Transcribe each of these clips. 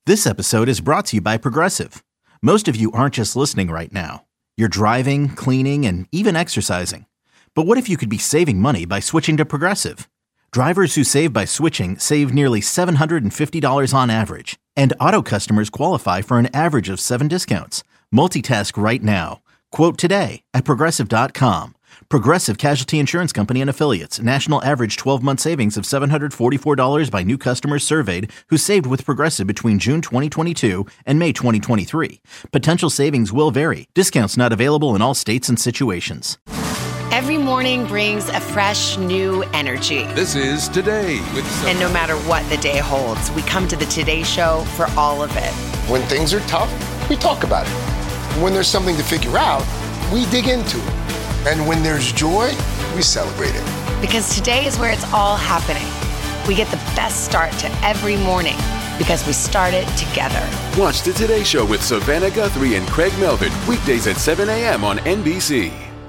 This episode is brought to you by Progressive. Most of you aren't just listening right now. You're driving, cleaning, and even exercising. But what if you could be saving money by switching to Progressive? Drivers who save by switching save nearly $750 on average. And auto customers qualify for an average of 7 discounts. Multitask right now. Quote today at Progressive.com. Progressive Casualty Insurance Company and Affiliates. National average 12-month savings of $744 by new customers surveyed who saved with Progressive between June 2022 and May 2023. Potential savings will vary. Discounts not available in all states and situations. Every morning brings a fresh, new energy. This is Today with And no matter what the day holds, we come to the Today Show for all of it. When things are tough, we talk about it. When there's something to figure out, we dig into it. And when there's joy, we celebrate it. Because today is where it's all happening. We get the best start to every morning because we start it together. Watch the Today Show with Savannah Guthrie and Craig Melvin, weekdays at 7 a.m. on NBC.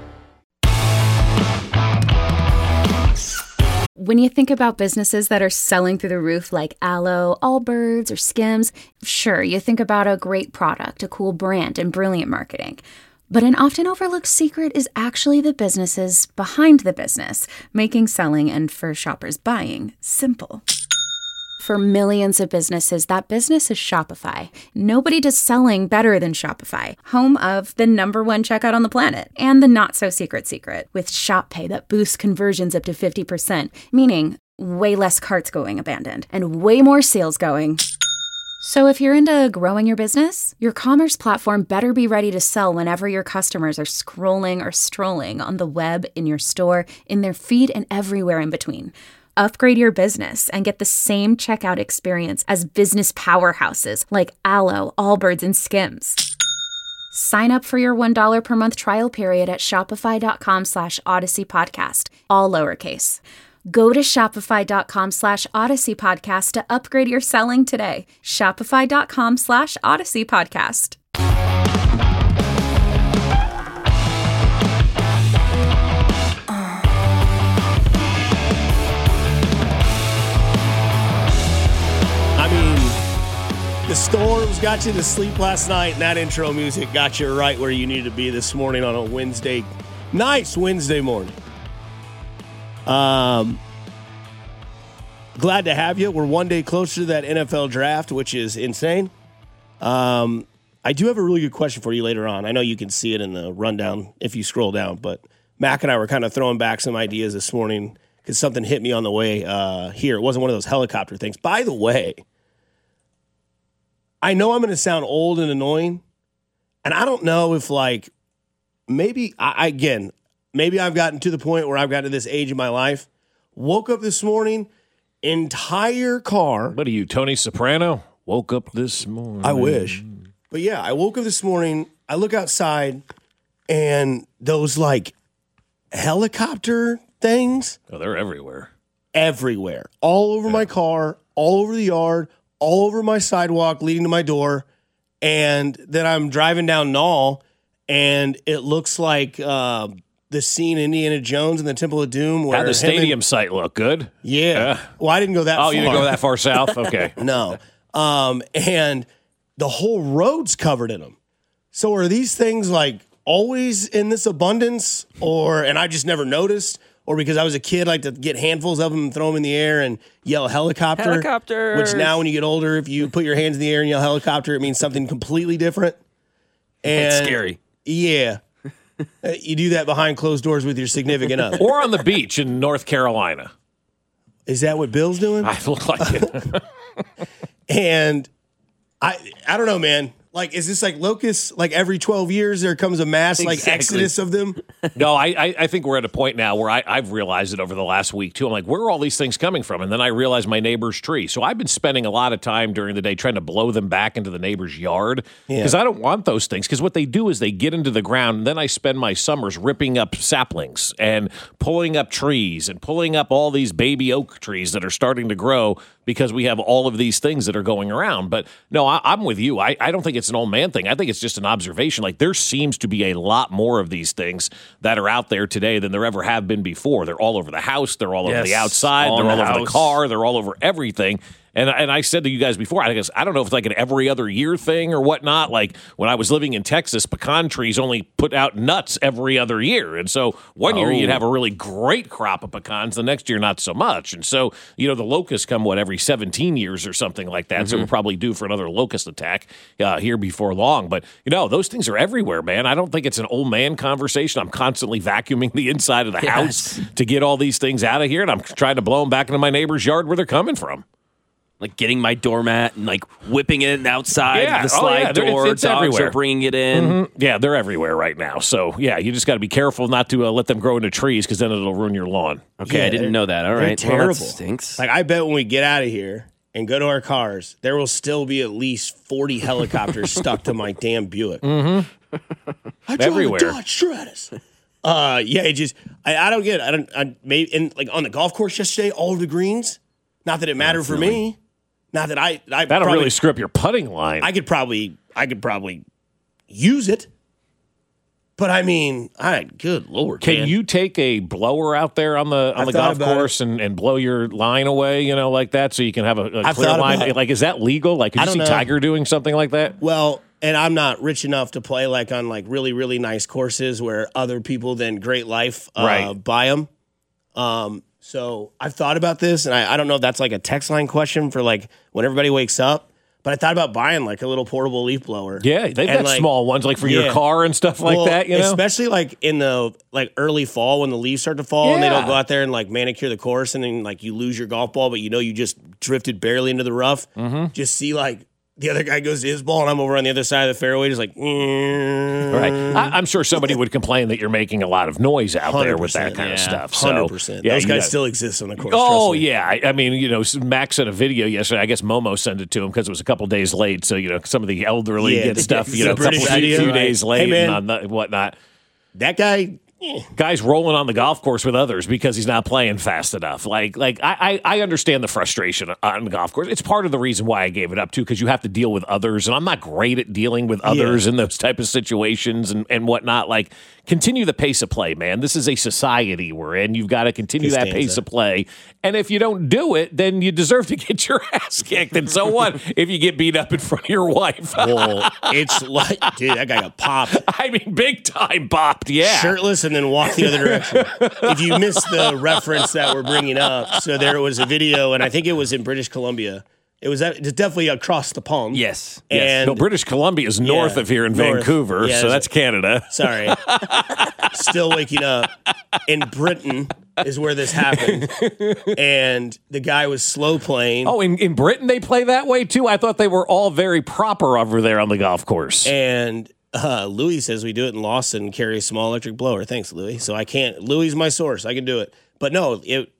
When you think about businesses that are selling through the roof like Aloe, Allbirds, or Skims, sure, you think about a great product, a cool brand, and brilliant marketing. But an often overlooked secret is actually the businesses behind the business, making selling and for shoppers buying simple. For millions of businesses, that business is Shopify. Nobody does selling better than Shopify, home of the #1 checkout on the planet and the not-so-secret secret with Shop Pay that boosts conversions up to 50%, meaning way less carts going abandoned and way more sales going. So if you're into growing your business, your commerce platform better be ready to sell whenever your customers are scrolling or strolling on the web, in your store, in their feed, and everywhere in between. Upgrade your business and get the same checkout experience as business powerhouses like Aloe, Allbirds, and Skims. Sign up for your $1 per month trial period at shopify.com/Odyssey Podcast, all lowercase. Go to shopify.com/Odyssey Podcast to upgrade your selling today. Shopify.com/Odyssey Podcast. I mean, the storms got you to sleep last night, and that intro music got you right where you needed to be this morning on a Wednesday. Nice Wednesday morning. Glad to have you. We're one day closer to that NFL draft, which is insane. I do have a really good question for you later on. I know you can see it in the rundown if you scroll down, but Mac and I were kind of throwing back some ideas this morning because something hit me on the way here. It wasn't one of those helicopter things. By the way, I know I'm going to sound old and annoying, and I don't know if, like, maybe I've gotten to the point where I've gotten to this age in my life. Woke up this morning, entire car. What are you, Tony Soprano? Woke up this morning. I wish. But yeah, I woke up this morning. I look outside, and those, like, helicopter things. Oh, they're everywhere. Everywhere. All over my car, all over the yard, all over my sidewalk leading to my door. And then I'm driving down Knoll, and it looks like the scene in Indiana Jones and the Temple of Doom. Where how'd the stadium site look? Good? Yeah. Well, I didn't go that far. Oh, you didn't go that far south? Okay. No. And the whole road's covered in them. So are these things, like, always in this abundance? And I just never noticed? Or because I was a kid, like to get handfuls of them and throw them in the air and yell helicopter. Helicopters. Which now when you get older, if you put your hands in the air and yell helicopter, it means something completely different. And it's scary. Yeah. You do that behind closed doors with your significant other. Or on the beach in North Carolina. Is that what Bill's doing? I look like it. And I don't know, man. Like, is this like locusts? Like every 12 years there comes a mass like exodus of them? No, I think we're at a point now where I've realized it over the last week too. I'm like, where are all these things coming from? And then I realized my neighbor's tree. So I've been spending a lot of time during the day trying to blow them back into the neighbor's yard because I don't want those things. Because what they do is they get into the ground, and then I spend my summers ripping up saplings and pulling up trees and pulling up all these baby oak trees that are starting to grow because we have all of these things that are going around. But no, I'm with you. I don't think it's an old man thing. I think it's just an observation. Like, there seems to be a lot more of these things that are out there today than there ever have been before. They're all over the house. They're all over the outside. They're all over the car. They're all over everything. And I said to you guys before, I guess I don't know if it's like an every other year thing or whatnot. Like when I was living in Texas, pecan trees only put out nuts every other year. And so one year you'd have a really great crop of pecans, the next year not so much. And so, the locusts come, every 17 years or something like that. So we're probably due for another locust attack here before long. But, those things are everywhere, man. I don't think it's an old man conversation. I'm constantly vacuuming the inside of the house to get all these things out of here. And I'm trying to blow them back into my neighbor's yard where they're coming from. Like getting my doormat and like whipping it outside the slide door. It's dogs everywhere. Are bringing it in. Mm-hmm. Yeah, they're everywhere right now. So, you just got to be careful not to let them grow into trees because then it'll ruin your lawn. Okay, I didn't know that. All right. Terrible. Well, that stinks. Like, I bet when we get out of here and go to our cars, there will still be at least 40 helicopters stuck to my damn Buick. Mm-hmm. I everywhere. drive a Dodge Stratus. I don't get it. Maybe on the golf course yesterday, all of the greens. Not that it mattered for me. Not that I that'll probably, really screw up your putting line. I could probably use it. But I mean, good Lord. Can you take a blower out there on the golf course and blow your line away, like that, so you can have a clear line? Like, is that legal? Like, could you see Tiger doing something like that? Well, and I'm not rich enough to play like on like really, really nice courses where other people than Great Life buy them. So I've thought about this, and I don't know if that's like a text line question for like when everybody wakes up. But I thought about buying like a little portable leaf blower. Yeah, they've got small ones like for your car and stuff like that. Especially like in the like early fall when the leaves start to fall and they don't go out there and like manicure the course and then like you lose your golf ball, but you just drifted barely into the rough. Mm-hmm. Just see like the other guy goes to his ball and I'm over on the other side of the fairway, just like. Right. I'm sure somebody would complain that you're making a lot of noise out there with that kind of stuff. So, 100%. Those guys still exist on the course. Oh, yeah. I mean, Max sent a video yesterday. I guess Momo sent it to him because it was a couple days late. So, some of the elderly get stuff, a few days late and whatnot. That guy. Guy's rolling on the golf course with others because he's not playing fast enough. Like I understand the frustration on the golf course. It's part of the reason why I gave it up too, because you have to deal with others, and I'm not great at dealing with others in those type of situations and whatnot. Like, continue the pace of play, man. This is a society we're in. You've got to continue that pace of play, and if you don't do it, then you deserve to get your ass kicked. And so what if you get beat up in front of your wife? Well, it's like, dude, that guy got popped. I mean, big time popped. Yeah, shirtless and then walk the other direction. If you missed the reference that we're bringing up, so there was a video, and I think it was in British Columbia. It was definitely across the pond. Yes. And no, British Columbia is north of here in Vancouver, so that's Canada. Sorry. Still waking up. In Britain is where this happened. And the guy was slow playing. Oh, in Britain they play that way too? I thought they were all very proper over there on the golf course. And Louis says we do it in Lawson, carry a small electric blower. Thanks, Louis. So I can't. Louis is my source. I can do it. But no,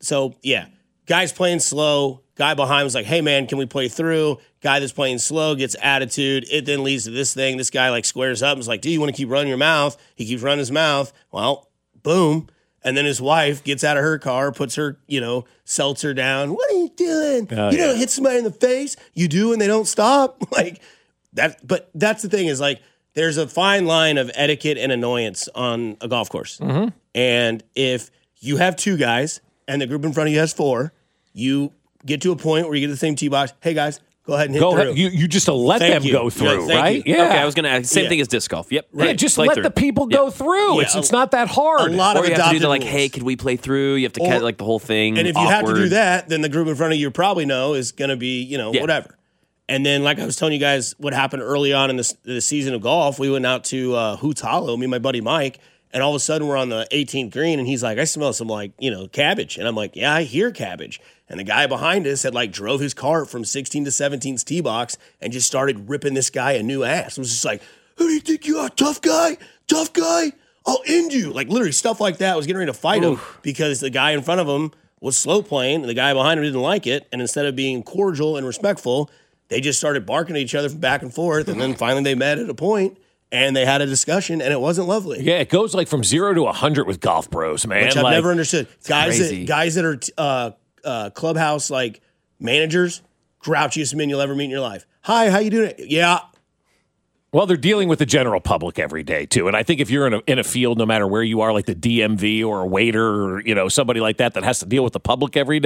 guy's playing slow. Guy behind was like, hey, man, can we play through? Guy that's playing slow gets attitude. It then leads to this thing. This guy like squares up and is like, do you want to keep running your mouth? He keeps running his mouth. Well, boom. And then his wife gets out of her car, puts her, seltzer down. What are you doing? You don't hit somebody in the face. You do, and they don't stop. Like that. But that's the thing is like, there's a fine line of etiquette and annoyance on a golf course. Mm-hmm. And if you have two guys and the group in front of you has four, you get to a point where you get to the same tee box. Hey, guys, go ahead and hit through. You just let them go through, right? Yeah. Okay, I was going to ask. Same thing as disc golf. Yep. Right. Yeah, just let the people go through. Yeah. It's not that hard. A lot of you have to do rules. hey, could we play through? You have to cut like the whole thing. And if you have to do that, then the group in front of you probably know is going to be, whatever. And then, like I was telling you guys, what happened early on in the season of golf, we went out to Hoots Hollow, me and my buddy Mike, and all of a sudden we're on the 18th green, and he's like, I smell some, cabbage. And I'm like, yeah, I hear cabbage. And the guy behind us had, drove his cart from 16 to 17's tee box and just started ripping this guy a new ass. It was just like, who do you think you are, tough guy? Tough guy? I'll end you. Like, literally stuff like that. I was getting ready to fight him because the guy in front of him was slow playing, and the guy behind him didn't like it. And instead of being cordial and respectful, they just started barking at each other from back and forth, and then finally they met at a point, and they had a discussion, and it wasn't lovely. Yeah, it goes from 0 to 100 with golf bros, man. Which I've never understood. Guys that are clubhouse managers, grouchiest men you'll ever meet in your life. Hi, how you doing? Yeah. Well, they're dealing with the general public every day too, and I think if you're in a field, no matter where you are, like the DMV or a waiter or somebody like that has to deal with the public every day,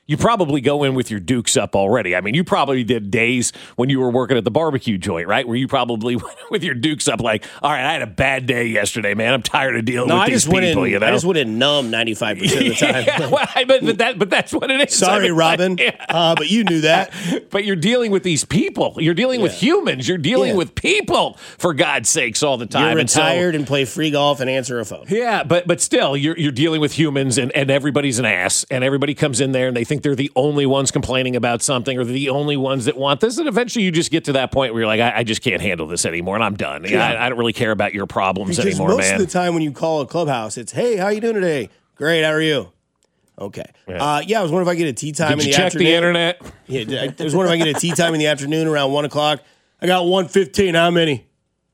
you probably go in with your dukes up already. I mean, you probably did days when you were working at the barbecue joint, right? Where you probably went with your dukes up like, all right, I had a bad day yesterday, man. I'm tired of dealing with these people, you know? I just went in numb 95% of the time. Yeah, well, but that's what it is. Sorry, Robin, but you knew that. But you're dealing with these people. You're dealing with humans. You're dealing with people, for God's sakes, all the time. You're retired and play free golf and answer a phone. Yeah, but still, you're dealing with humans, and everybody's an ass, and everybody comes in there and they think they're the only ones complaining about something, or they're the only ones that want this, and eventually you just get to that point where you're like, I just can't handle this anymore, and I'm done. Yeah. I don't really care about your problems anymore, man. Most of the time when you call a clubhouse, it's, hey, how you doing today? Great, how are you? Okay. Yeah, I was wondering if I get a tea time in the afternoon. Did you check the internet? Yeah, I was wondering if I get a tea time in the afternoon around 1 o'clock. I got 1:15. How many?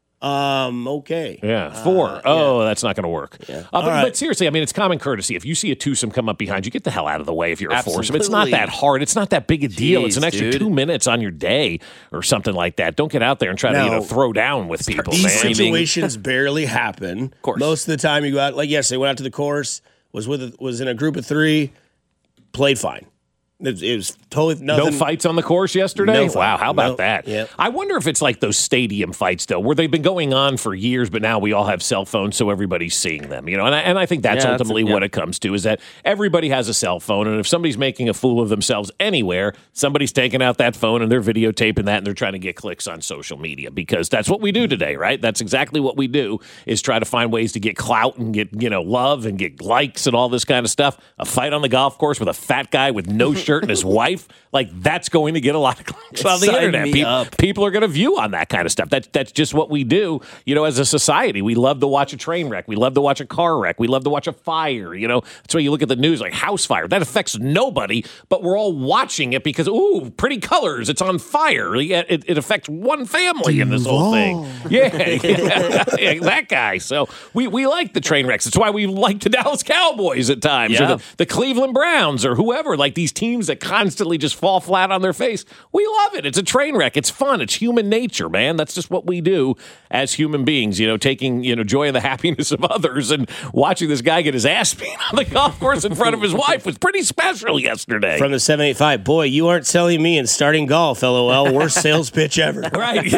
Okay. Yeah, 4. Oh, that's not going to work. Yeah. But seriously, I mean, it's common courtesy. If you see a twosome come up behind you, get the hell out of the way if you're a foursome. It's not that hard. It's not that big a deal. It's an extra 2 minutes on your day or something like that. Don't get out there and try to throw down with people, these man. situations barely happen. Of course. Most of the time you go out, like yesterday, went out to the course, was in a group of 3, played fine. It was totally nothing. No fights on the course yesterday? No wow, how about that? Yep. I wonder if it's like those stadium fights, though, where they've been going on for years, but now we all have cell phones, so everybody's seeing them. You know, and I think that's ultimately what it comes to, is that everybody has a cell phone, and if somebody's making a fool of themselves anywhere, somebody's taking out that phone and they're videotaping that, and they're trying to get clicks on social media, because that's what we do today, right? That's exactly what we do, is try to find ways to get clout and get, love and get likes and all this kind of stuff. A fight on the golf course with a fat guy with no shirt and his wife, like, that's going to get a lot of clicks on the internet. People are going to view on that kind of stuff. That's just what we do, as a society. We love to watch a train wreck. We love to watch a car wreck. We love to watch a fire, That's why you look at the news, like house fire. That affects nobody, but we're all watching it because, ooh, pretty colors. It's on fire. It affects one family in this whole thing. Yeah, that guy. So we like the train wrecks. That's why we like the Dallas Cowboys at times, or the Cleveland Browns, or whoever, like these teams that constantly just fall flat on their face. We love it. It's a train wreck. It's fun. It's human nature, man. That's just what we do as human beings, taking, joy in the happiness of others, and watching this guy get his ass beat on the golf course in front of his wife was pretty special yesterday. From the 785, boy, you aren't selling me in starting golf, LOL. Worst sales pitch ever. Right.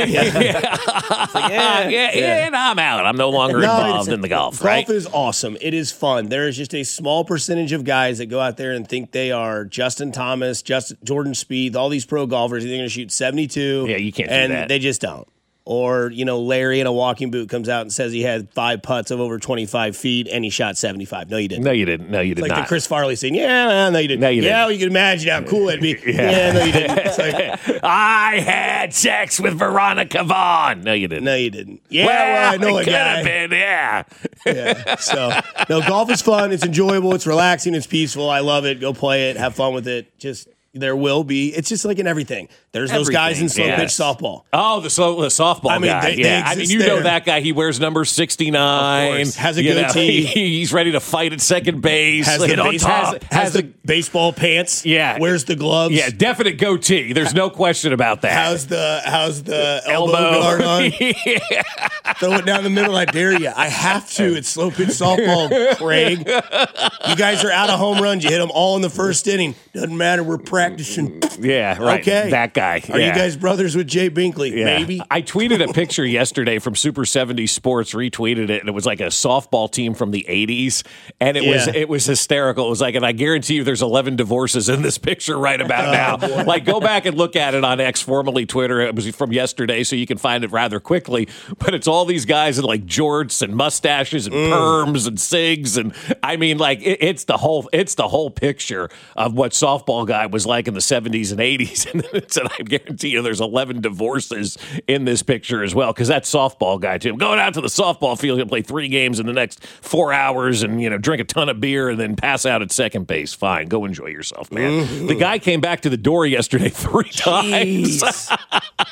And I'm out. I'm no longer involved in the golf, right? Golf is awesome. It is fun. There is just a small percentage of guys that go out there and think they are Justin Thomas, Jordan Spieth, all these pro golfers. They're going to shoot 72. Yeah, you can't do that. And they just don't. Or, Larry in a walking boot comes out and says he had 5 putts of over 25 feet and he shot 75. No, you didn't. No, you didn't. No, you did it's not. Like the Chris Farley saying, no, you didn't. No, you didn't. Yeah, well, you can imagine how cool it'd be. Yeah, no, you didn't. It's like, I had sex with Veronica Vaughn. No, you didn't. No, you didn't. Yeah, well I know a guy. Could have been, yeah. So, no, golf is fun. It's enjoyable. It's relaxing. It's peaceful. I love it. Go play it. Have fun with it. There will be. It's just like in everything. There's those guys in slow pitch softball. Oh, the softball guy. They know that guy. He wears number 69. Has a goatee. He's ready to fight at second base. Has the baseball pants. Yeah. Wears the gloves. Yeah, definite goatee. There's no question about that. How's the elbow guard on? Throw it down the middle. I dare you. I have to. It's slow pitch softball, Craig. You guys are out of home runs. You hit them all in the first inning. Doesn't matter. We're practicing. Yeah, right. Okay. That guy. Are you guys brothers with Jay Binkley? Yeah. Maybe. I tweeted a picture yesterday from Super 70s Sports, retweeted it, and it was like a softball team from the 80s, and it was hysterical. It was like, and I guarantee you there's 11 divorces in this picture right about now. Boy. Like, go back and look at it on X, formerly Twitter. It was from yesterday, so you can find it rather quickly. But it's all these guys in like jorts and mustaches and perms and cigs, and I mean, like it's the whole picture of what softball guy was like in the 70s and 80s. And then it said, I guarantee you there's 11 divorces in this picture as well, because that softball guy too. I'm going out to the softball field and play 3 games in the next 4 hours, and drink a ton of beer and then pass out at second base. Fine, go enjoy yourself, man. The guy came back to the door yesterday 3 times.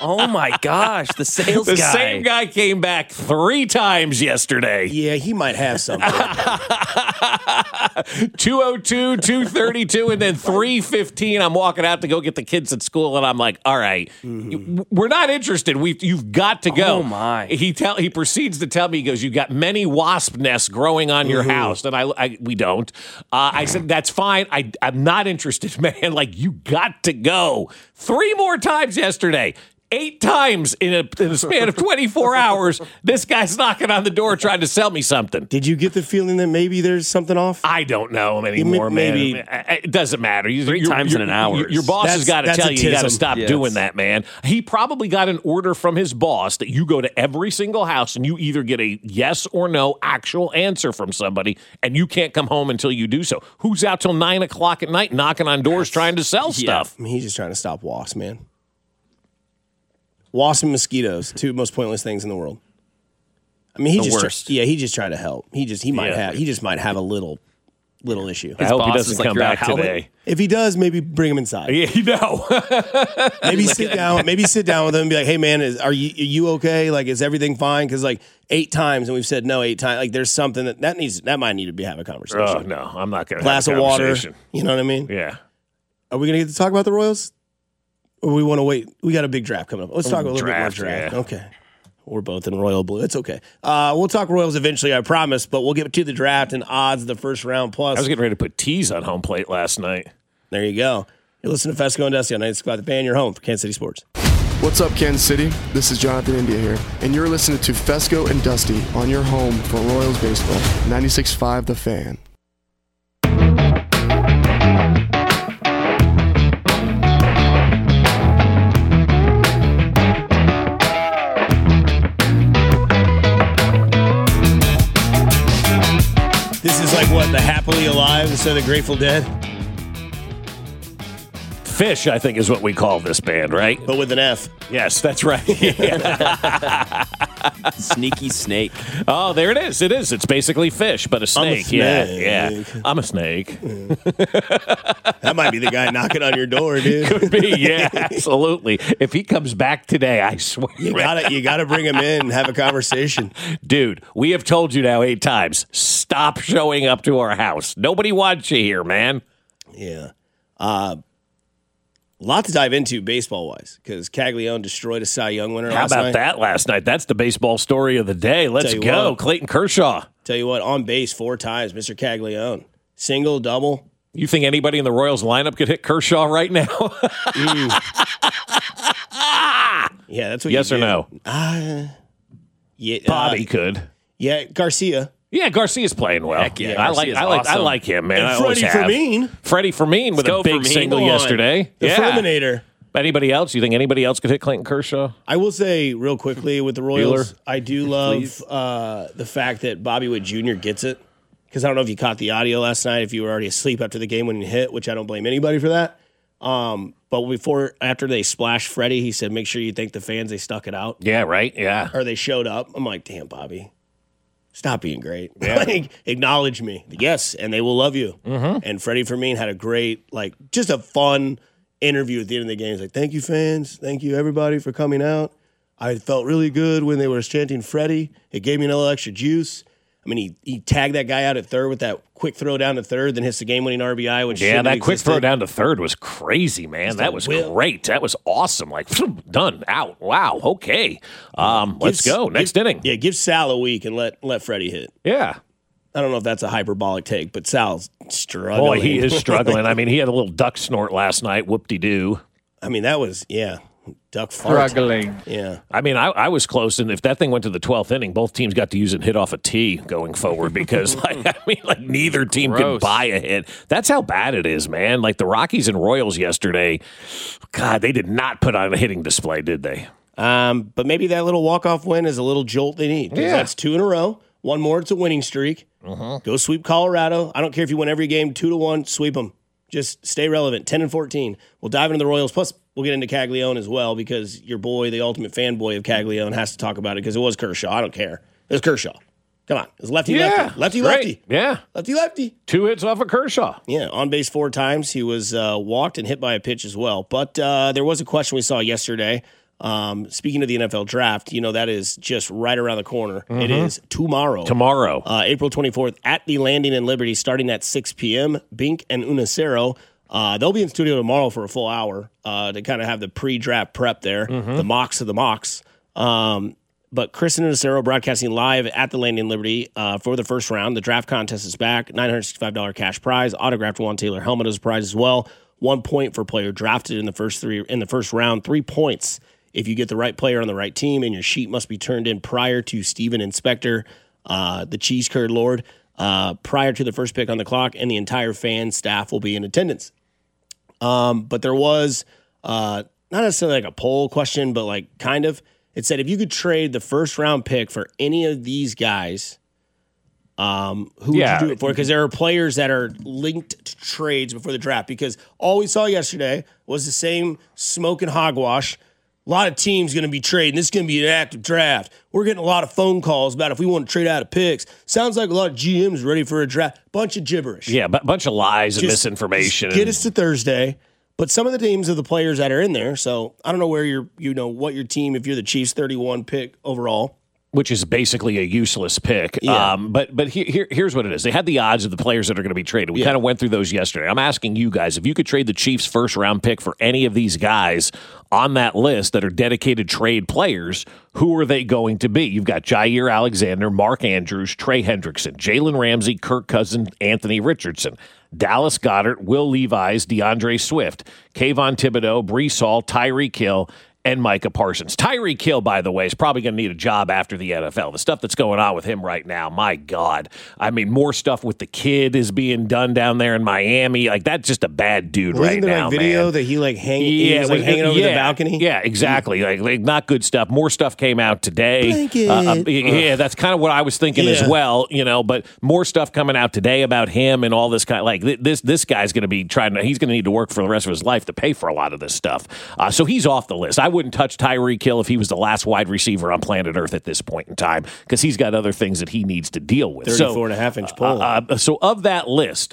Oh my gosh, the sales The guy. same guy came back 3 times yesterday. Yeah, he might have something. 2:02, 2:32, and then 3:15. I'm walking out to go get the kids at school, and I'm like, "All right, we're not interested. You've got to go." Oh, my. He proceeds to tell me, he goes, "You got many wasp nests growing on your house," and we don't. I said, "That's fine. I'm not interested, man. Like, you got to go." 3 more times yesterday. 8 times in a span of 24 hours, this guy's knocking on the door trying to sell me something. Did you get the feeling that maybe there's something off? I don't know anymore, maybe- man. It doesn't matter. 3 times in an hour. Your boss has got to That's tell a you got to tism. stop Yeah, doing it's- that, man. He probably got an order from his boss that you go to every single house and you either get a yes or no actual answer from somebody, and you can't come home until you do so. Who's out till 9 o'clock at night knocking on doors trying to sell stuff? I mean, he's just trying to stop wasps, man. Wasps and mosquitoes, 2 most pointless things in the world. I mean, he worst. just tried to help. He just might have a little issue. I hope he boss doesn't is like, come "You're back out howling?" today. If he does, maybe bring him inside. Yeah, you know. Maybe sit down. Maybe sit down with him and be like, "Hey, man, are you okay? Like, is everything fine?" Because like 8 times, and we've said no 8 times. Like, there's something that might need to have a conversation. Oh, no, I'm not going to Glass have of a water. conversation. You know what I mean? Yeah. Are we gonna get to talk about the Royals, or we want to wait? We got a big draft coming up. Let's talk a little bit more Draft, draft. yeah. Okay. We're both in royal blue. It's okay. We'll talk Royals eventually, I promise. But we'll get to the draft and odds of the first round plus. I was getting ready to put tees on home plate last night. There you go. You're listening to Fesco and Dusty on 96.5 The Fan, your home for Kansas City sports. What's up, Kansas City? This is Jonathan India here, and you're listening to Fesco and Dusty on your home for Royals baseball, 96.5 The Fan. This is like what, the Happily Alive instead of the Grateful Dead, Fish, I think, is what we call this band, right? but with an F. Yes, that's right. Sneaky snake. Oh, there it is. It is. It's basically fish, but a snake. Yeah, snake. yeah. I'm a snake. That might be the guy knocking on your door, dude. Could be. Yeah, absolutely. If he comes back today, I swear. You gotta bring him in and have a conversation. Dude, we have told you now 8 times. Stop showing up to our house. Nobody wants you here, man. Yeah. A lot to dive into baseball-wise because Caglione destroyed a Cy Young winner How last about night. that last night? That's the baseball story of the day. Let's Tell you go. what. Clayton Kershaw. Tell you what, on base 4 times, Mr. Caglione. Single, double. You think anybody in the Royals lineup could hit Kershaw right now? Yeah, that's what Yes you or do. no? Yeah, Bobby could. yeah, Garcia. Yeah, Garcia's playing well. Heck yeah, I like Garcia's awesome. him, man. I And always Freddie have. Fermin. Freddie Fermin with a go, big Fermin. single Come on. yesterday. The yeah. Ferminator. Anybody else? You think anybody else could hit Clayton Kershaw? I will say real quickly with the Royals, Bueller. I do love the fact that Bobby Witt Jr. gets it. Because I don't know if you caught the audio last night, if you were already asleep after the game when he hit, which I don't blame anybody for that. But after they splashed Freddie, he said, make sure you thank the fans they stuck it out. Yeah, right? Yeah. Or they showed up. I'm like, damn, Bobby, stop being great. Like, acknowledge me. Yes, and they will love you. Mm-hmm. And Freddie Fermin had a great, just a fun interview at the end of the game. He's like, thank you, fans. Thank you, everybody, for coming out. I felt really good when they were chanting Freddie. It gave me a little extra juice. I mean, he tagged that guy out at third with that quick throw down to third, then hits the game-winning RBI. Which Yeah, that quick throw down to third was crazy, man. That was whip. great. That was awesome. Like, done, out. Wow, okay. Let's go. Next inning. Yeah, give Sal a week and let Freddie hit. Yeah. I don't know if that's a hyperbolic take, but Sal's struggling. Boy, he is struggling. I mean, he had a little duck snort last night. Whoop-de-doo. I mean, that was, duck fart. Struggling. Yeah. I mean, I was close, and if that thing went to the 12th inning, both teams got to use it and hit off a tee going forward because, neither team could Gross. buy a hit. That's how bad it is, man. Like the Rockies and Royals yesterday, God, they did not put on a hitting display, did they? But maybe that little walk-off win is a little jolt they need. 'Cause that's 2 in a row. One more, it's a winning streak. Go sweep Colorado. I don't care if you win every game 2-1, sweep them. Just stay relevant. 10-14. We'll dive into the Royals. Plus, we'll get into Caglione as well because your boy, the ultimate fanboy of Caglione, has to talk about it because it was Kershaw. I don't care. It was Kershaw. Come on. It was lefty. Great. Lefty. Yeah. Lefty. 2 hits off of Kershaw. Yeah, on base 4 times. He was walked and hit by a pitch as well. But there was a question we saw yesterday Speaking of the NFL draft, that is just right around the corner. Mm-hmm. It is tomorrow. April 24th at the Landing in Liberty, starting at 6 p.m. Bink and Unicero. They'll be in studio tomorrow for a full hour to kind of have the pre-draft prep there, the mocks of the mocks. But Chris and Unicero broadcasting live at the Landing in Liberty for the first round. The draft contest is back. $965 cash prize. Autographed Juan Taylor helmet as a prize as well. 1 point for player drafted in the first round. 3 points if you get the right player on the right team, and your sheet must be turned in prior to Steven Inspector, the cheese curd lord, prior to the first pick on the clock, and the entire fan staff will be in attendance. But there was not necessarily like a poll question, but like kind of. It said if you could trade the first round pick for any of these guys, who would you do it for? Because there are players that are linked to trades before the draft. Because all we saw yesterday was the same smoke and hogwash. A lot of teams going to be trading. This is going to be an active draft. We're getting a lot of phone calls about if we want to trade out of picks. Sounds like a lot of GMs ready for a draft. Bunch of gibberish. Yeah, bunch of lies and misinformation. Get us to Thursday. But some of the teams of the players that are in there. So I don't know where what your team, if you're the Chiefs 31 pick overall. Which is basically a useless pick. Yeah. But here's what it is. They had the odds of the players that are going to be traded. We kind of went through those yesterday. I'm asking you guys, if you could trade the Chiefs' first-round pick for any of these guys on that list that are dedicated trade players, who are they going to be? You've got Jair Alexander, Mark Andrews, Trey Hendrickson, Jalen Ramsey, Kirk Cousins, Anthony Richardson, Dallas Goedert, Will Levis, DeAndre Swift, Kayvon Thibodeau, Breece Hall, Tyreek Hill, and Micah Parsons. Tyreek Hill, by the way, is probably going to need a job after the NFL. The stuff that's going on with him right now, my God. I mean, more stuff with the kid is being done down there in Miami. Like, that's just a bad dude right now, man. Video that he hanging over the balcony? Yeah, exactly. Like, not good stuff. More stuff came out today. Yeah, that's kind of what I was thinking as well, but more stuff coming out today about him and all this kind of, like, this guy's going to be he's going to need to work for the rest of his life to pay for a lot of this stuff. So he's off the list. I wouldn't touch Tyreek Hill if he was the last wide receiver on planet Earth at this point in time, because he's got other things that he needs to deal with. 34.5-inch pole. So of that list,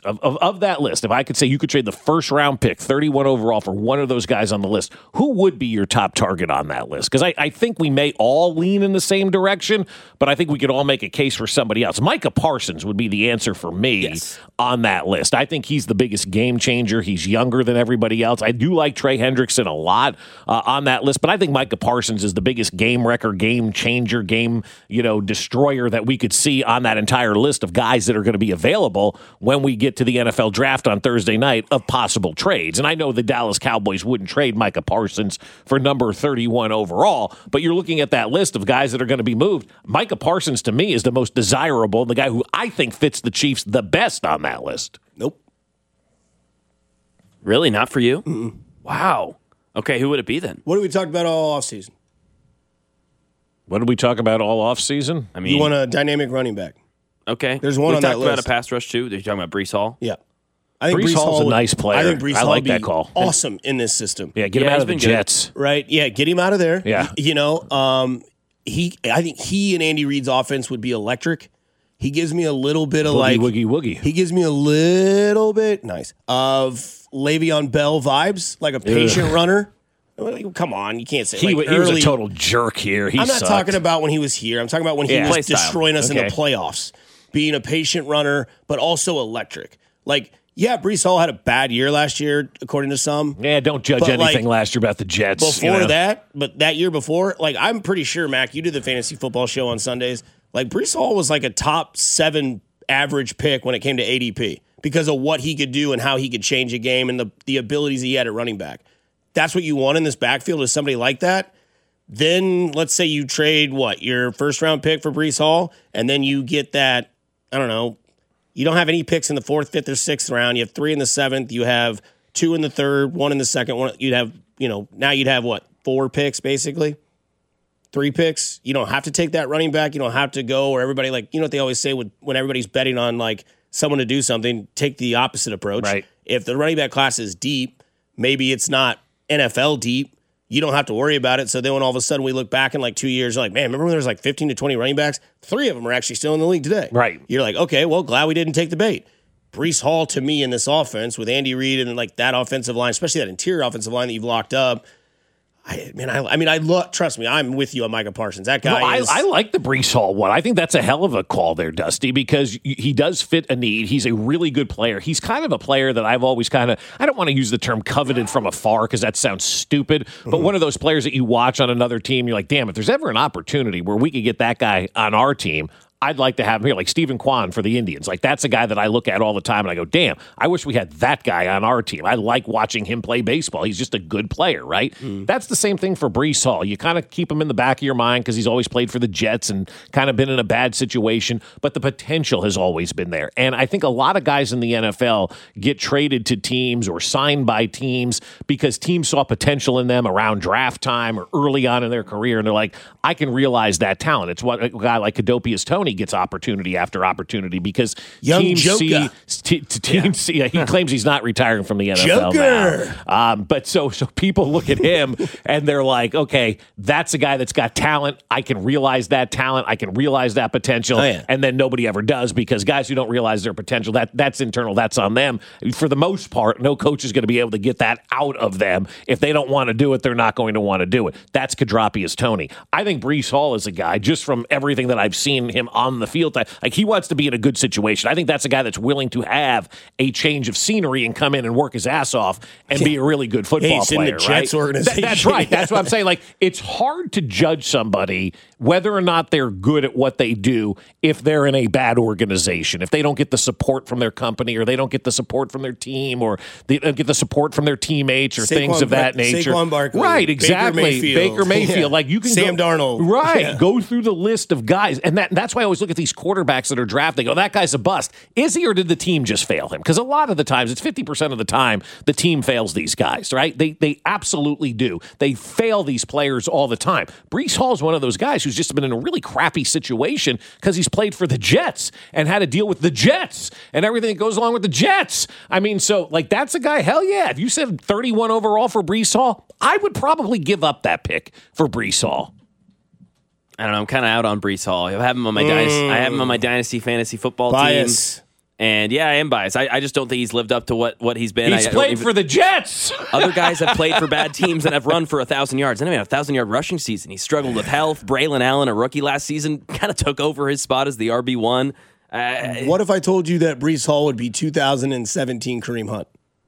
if I could say you could trade the first round pick, 31 overall, for one of those guys on the list, who would be your top target on that list? Because I think we may all lean in the same direction, but I think we could all make a case for somebody else. Micah Parsons would be the answer for me on that list. I think he's the biggest game changer. He's younger than everybody else. I do like Trey Hendrickson a lot on that list, but I think Micah Parsons is the biggest game wrecker, game changer, game destroyer that we could see on that entire list of guys that are going to be available when we get to the NFL draft on Thursday night of possible trades. And I know the Dallas Cowboys wouldn't trade Micah Parsons for number 31 overall, but you're looking at that list of guys that are going to be moved. Micah Parsons, to me, is the most desirable, the guy who I think fits the Chiefs the best on that list. Nope. Really? Not for you? Mm-mm. Wow. Okay, who would it be then? What did we talk about all offseason? What did we talk about all offseason? I mean, you want a dynamic running back. Okay. There's one on that list. We talked about a pass rush, too. You're talking about Breece Hall? Yeah. I think Breece Hall's a nice player. I think Breece Hall like would that be call. Awesome in this system. Yeah, get him out of the Jets. Right? Yeah, get him out of there. Yeah. I think he and Andy Reid's offense would be electric. He gives me a little bit of woogie. He gives me a little bit of Le'Veon Bell vibes, like a patient runner. Come on, you can't say he was a total jerk here. I'm not talking about when he was here. I'm talking about when he was destroying us in the playoffs, being a patient runner, but also electric. Breece Hall had a bad year last year, according to some. Yeah, don't judge anything last year about the Jets. But that year before, I'm pretty sure, Mac, you do the fantasy football show on Sundays. Breece Hall was like a top 7 average pick when it came to ADP because of what he could do and how he could change a game and the abilities he had at running back. That's what you want in this backfield, is somebody like that. Then let's say you trade your first round pick for Breece Hall, and then you get that, I don't know, you don't have any picks in the 4th, 5th, or 6th round. You have 3 in the 7th. You have 2 in the 3rd, 1 in the 2nd. You'd have, now you'd have 4 picks basically, 3 picks. You don't have to take that running back. You don't have to go, or everybody what they always say when everybody's betting on someone to do something, take the opposite approach. Right. If the running back class is deep, maybe it's not NFL deep, you don't have to worry about it. So then when all of a sudden we look back in 2 years, you're like, man, remember when there was 15 to 20 running backs? 3 of them are actually still in the league today. Right. You're like, okay, well, glad we didn't take the bait. Breece Hall, to me, in this offense with Andy Reid and that offensive line, especially that interior offensive line that you've locked up, Trust me, I'm with you on Micah Parsons. That guy I like the Breece Hall one. I think that's a hell of a call there, Dusty, because he does fit a need. He's a really good player. He's kind of a player that I've always I don't want to use the term coveted from afar because that sounds stupid, but one of those players that you watch on another team, you're like, damn, if there's ever an opportunity where we could get that guy on our team, I'd like to have him here, like Stephen Kwan for the Indians. Like, that's a guy that I look at all the time, and I go, damn, I wish we had that guy on our team. I like watching him play baseball. He's just a good player, right? That's the same thing for Breece Hall. You kind of keep him in the back of your mind because he's always played for the Jets and kind of been in a bad situation, but the potential has always been there. And I think a lot of guys in the NFL get traded to teams or signed by teams because teams saw potential in them around draft time or early on in their career, and they're like, I can realize that talent. It's what a guy like Kadopius Toney gets opportunity after opportunity because teams see. He claims he's not retiring from the NFL now. But so people look at him and they're like, okay, that's a guy that's got talent. I can realize that talent. I can realize that potential. And then nobody ever does because guys who don't realize their potential, that's internal. That's on them. For the most part, no coach is going to be able to get that out of them. If they don't want to do it, they're not going to want to do it. That's Kadopius Toney. I think Breece Hall is a guy, just from everything that I've seen him on the field, like he wants to be in a good situation. I think that's a guy that's willing to have a change of scenery and come in and work his ass off and be a really good football player. In the Jets organization. That's right. That's what I'm saying. Like, it's hard to judge somebody whether or not they're good at what they do if they're in a bad organization, if they don't get the support from their company or they don't get the support from their team or they don't get the support from their teammates or things of that nature. Saquon Barkley, right, exactly. Baker Mayfield. Like, you can Sam Darnold. Right. Go through the list of guys. And that's why I always look at these quarterbacks that are drafted. They go, that guy's a bust. Is he, or did the team just fail him? Because a lot of the times, it's 50% of the time, the team fails these guys, right? They absolutely do. They fail these players all the time. Breece Hall is one of those guys who's just been in a really crappy situation because he's played for the Jets and had to deal with the Jets and everything that goes along with the Jets. I mean, so, like, that's a guy, hell yeah. If you said 31 overall for Breece Hall, I would probably give up that pick for Breece Hall. I don't know. I'm kind of out on Breece Hall. I have him on my dynasty. I have him on my dynasty fantasy football team. And yeah, I am biased. I just don't think he's lived up to what he's been. He's played for the Jets. Other guys have played for bad teams and have run for 1,000 yards. And I mean, a 1,000-yard rushing season. He struggled with health. Braylon Allen, a rookie last season, kind of took over his spot as the RB1. What if I told you that Breece Hall would be 2017 Kareem Hunt?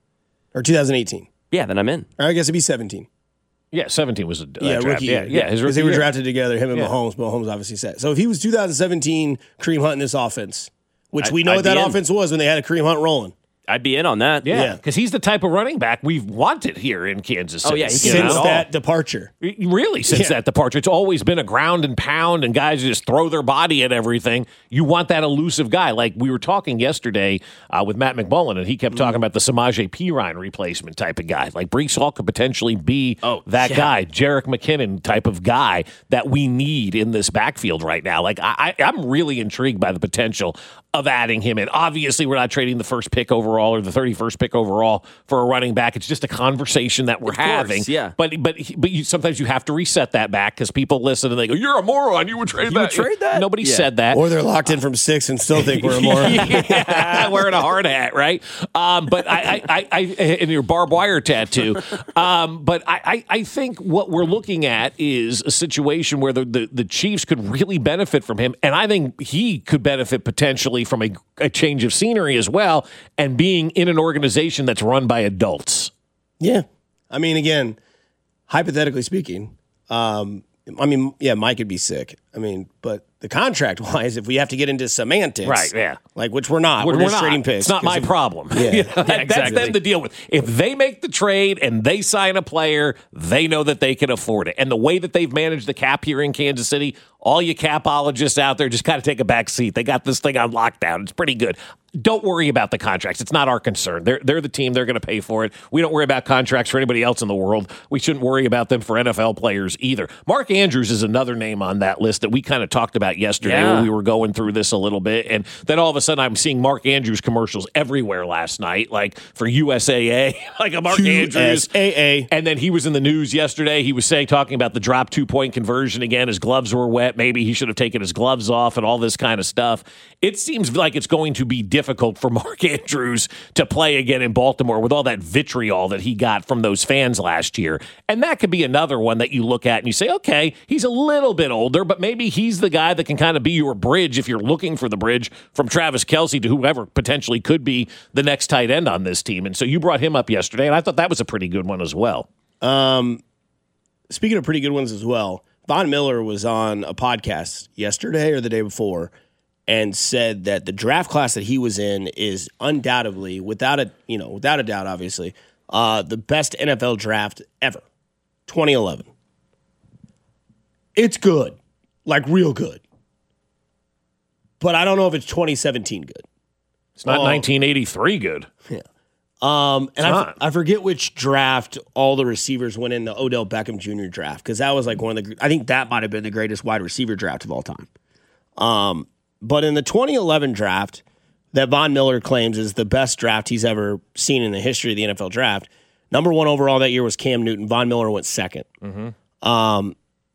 Or 2018? Yeah, then I'm in. Or I guess it'd be 17. Yeah, 17 was a rookie year. Yeah, his rookie they were year. drafted together, him and Mahomes. Mahomes obviously said. So if he was 2017 Kareem Hunt in this offense, which we know what that offense was when they had a Kareem Hunt rolling. I'd be in on that. Yeah, because he's the type of running back we've wanted here in Kansas City. Oh, yeah. Since that departure. Really, since that departure. It's always been a ground and pound, and guys just throw their body at everything. You want that elusive guy. Like we were talking yesterday with Matt McMullen, and he kept talking about the Samaje Perine replacement type of guy. Like Breece Hall could potentially be that guy, Jerick McKinnon type of guy that we need in this backfield right now. Like I'm really intrigued by the potential of adding him in. Obviously, we're not trading the first pick overall or the 31st pick overall for a running back. It's just a conversation that we're having. Yeah. But sometimes you have to reset that back because people listen and they go, "You're a moron. You would trade that." Nobody said that. Or they're locked in from 6 and still think we're a moron. Yeah, wearing a hard hat, right? But I and your barbed wire tattoo. But I think what we're looking at is a situation where the Chiefs could really benefit from him, and I think he could benefit potentially from a change of scenery as well, and being in an organization that's run by adults. Yeah. I mean, again, hypothetically speaking, Mike could be sick. I mean, but the contract-wise, if we have to get into semantics, right? Yeah, like which we're not. We're just trading picks. It's not my problem. Yeah, that's them to deal with. If they make the trade and they sign a player, they know that they can afford it. And the way that they've managed the cap here in Kansas City, all you capologists out there just got to take a back seat. They got this thing on lockdown. It's pretty good. Don't worry about the contracts. It's not our concern. They're the team. They're going to pay for it. We don't worry about contracts for anybody else in the world. We shouldn't worry about them for NFL players either. Mark Andrews is another name on that list that we kind of talked about yesterday when we were going through this a little bit. And then all of a sudden I'm seeing Mark Andrews commercials everywhere last night, like for USAA, like a Mark Andrews. USAA. And then he was in the news yesterday. He was talking about the drop 2-point conversion again. His gloves were wet. Maybe he should have taken his gloves off and all this kind of stuff. It seems like it's going to be difficult difficult for Mark Andrews to play again in Baltimore with all that vitriol that he got from those fans last year. And that could be another one that you look at and you say, okay, he's a little bit older, but maybe he's the guy that can kind of be your bridge if you're looking for the bridge from Travis Kelce to whoever potentially could be the next tight end on this team. And so you brought him up yesterday, and I thought that was a pretty good one as well. Speaking of pretty good ones as well, Von Miller was on a podcast yesterday or the day before and said that the draft class that he was in is undoubtedly, without a doubt, obviously, the best NFL draft ever. 2011. It's good, like real good. But I don't know if it's 2017 good. It's not 1983 good. Yeah. And I forget which draft all the receivers went in the Odell Beckham Jr. draft, because that was like I think that might have been the greatest wide receiver draft of all time. But in the 2011 draft that Von Miller claims is the best draft he's ever seen in the history of the NFL draft, number 1 overall that year was Cam Newton. Von Miller went second. Mm-hmm.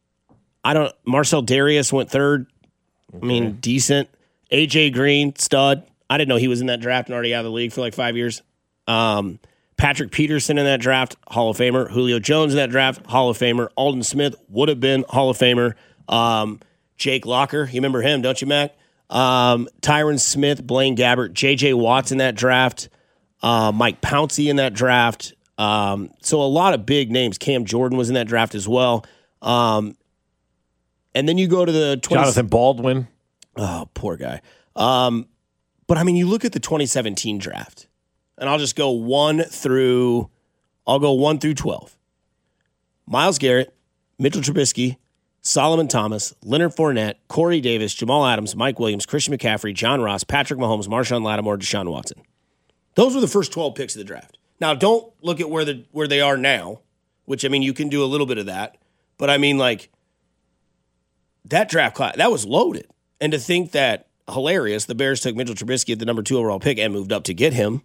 Marcel Darius went third. Okay. I mean, decent. AJ Green, stud. I didn't know he was in that draft and already out of the league for like 5 years. Patrick Peterson in that draft, Hall of Famer. Julio Jones in that draft, Hall of Famer. Aldon Smith would have been Hall of Famer. Jake Locker, you remember him, don't you, Mac? Tyron Smith, Blaine Gabbert, J.J. Watts in that draft. Mike Pouncey in that draft. So a lot of big names. Cam Jordan was in that draft as well. And then you go to the Jonathan Baldwin. Oh, poor guy. But I mean, you look at the 2017 draft, and I'll just go 1 through 12. Myles Garrett, Mitchell Trubisky, Solomon Thomas, Leonard Fournette, Corey Davis, Jamal Adams, Mike Williams, Christian McCaffrey, John Ross, Patrick Mahomes, Marshawn Lattimore, Deshaun Watson. Those were the first 12 picks of the draft. Now, don't look at where they are now, which, I mean, you can do a little bit of that. But, I mean, like, that draft class, that was loaded. And to think that, hilarious, the Bears took Mitchell Trubisky at the number 2 overall pick and moved up to get him.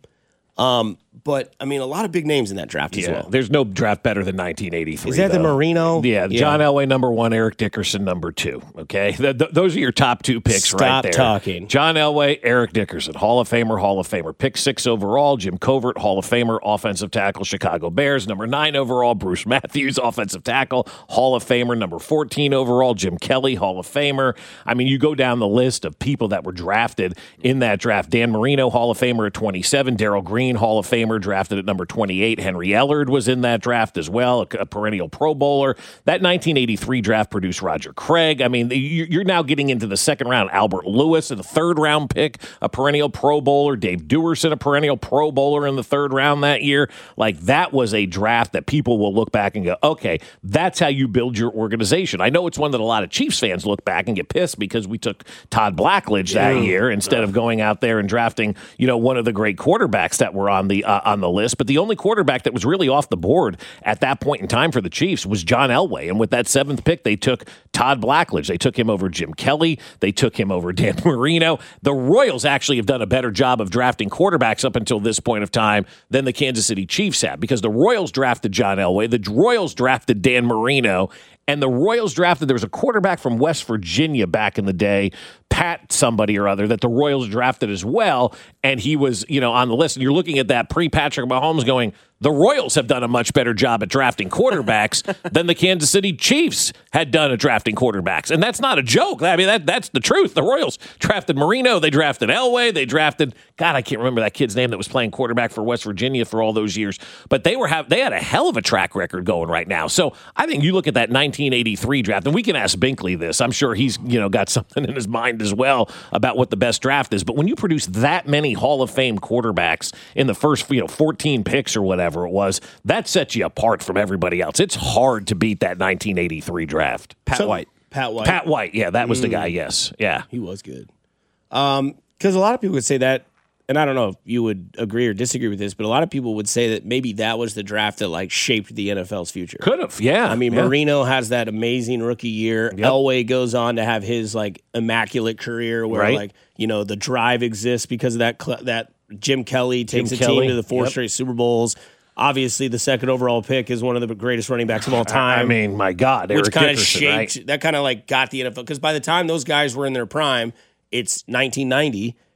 But, I mean, a lot of big names in that draft as well. There's no draft better than 1983. Is that the Marino? Yeah, John Elway, number 1, Eric Dickerson, number 2. Okay? Those are your top 2 picks right there. Stop talking. John Elway, Eric Dickerson, Hall of Famer. Pick 6 overall, Jim Covert, Hall of Famer, offensive tackle, Chicago Bears. Number 9 overall, Bruce Matthews, offensive tackle, Hall of Famer. Number 14 overall, Jim Kelly, Hall of Famer. I mean, you go down the list of people that were drafted in that draft. Dan Marino, Hall of Famer at 27. Darrell Green, Hall of Famer, drafted at number 28. Henry Ellard was in that draft as well, a perennial Pro Bowler. That 1983 draft produced Roger Craig. I mean, you're now getting into the second round. Albert Lewis, in the third round pick, a perennial Pro Bowler. Dave Duerson, a perennial Pro Bowler in the third round that year. Like, that was a draft that people will look back and go, okay, that's how you build your organization. I know it's one that a lot of Chiefs fans look back and get pissed because we took Todd Blackledge that year instead of going out there and drafting, one of the great quarterbacks that were on the list. But the only quarterback that was really off the board at that point in time for the Chiefs was John Elway. And with that 7th pick, they took Todd Blackledge. They took him over Jim Kelly. They took him over Dan Marino. The Royals actually have done a better job of drafting quarterbacks up until this point of time than the Kansas City Chiefs have, because the Royals drafted John Elway. The Royals drafted Dan Marino. And the Royals drafted, there was a quarterback from West Virginia back in the day, Pat somebody or other, that the Royals drafted as well. And he was, on the list. And you're looking at that pre-Patrick Mahomes going, the Royals have done a much better job at drafting quarterbacks than the Kansas City Chiefs had done at drafting quarterbacks. And that's not a joke. I mean, that's the truth. The Royals drafted Marino. They drafted Elway. They drafted, God, I can't remember that kid's name that was playing quarterback for West Virginia for all those years. But they had a hell of a track record going right now. So I think you look at that 1983 draft, and we can ask Binkley this. I'm sure he's, got something in his mind as well about what the best draft is. But when you produce that many Hall of Fame quarterbacks in the first, 14 picks or whatever it was, that sets you apart from everybody else. It's hard to beat that 1983 draft. Pat White. Yeah, that was the guy, yes. Yeah. He was good. Because a lot of people would say that, and I don't know if you would agree or disagree with this, but a lot of people would say that maybe that was the draft that shaped the NFL's future. Could have, yeah. I mean, Marino has that amazing rookie year. Yep. Elway goes on to have his immaculate career where the drive exists because of that Jim Kelly takes a team to the 4 straight Super Bowls. Obviously, the 2nd overall pick is one of the greatest running backs of all time. I mean, my God, which kind of shaped that kind of got the NFL, because by the time those guys were in their prime, it's 1990.